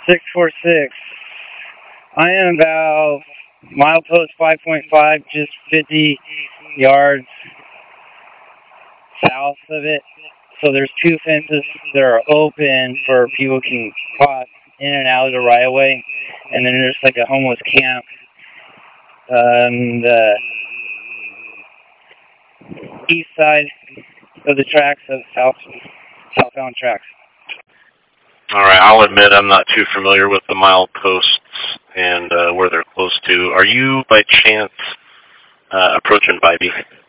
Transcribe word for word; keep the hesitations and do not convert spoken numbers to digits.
six four six. I am about milepost five point five, just fifty yards south of it. So there's two fences that are open for people can cross in and out of the right of way. And then there's like a homeless camp on the east side of the tracks, of south, southbound tracks. All right, I'll admit I'm not too familiar with the mileposts and uh, where they're close to. Are you, by chance, uh, approaching Bybee?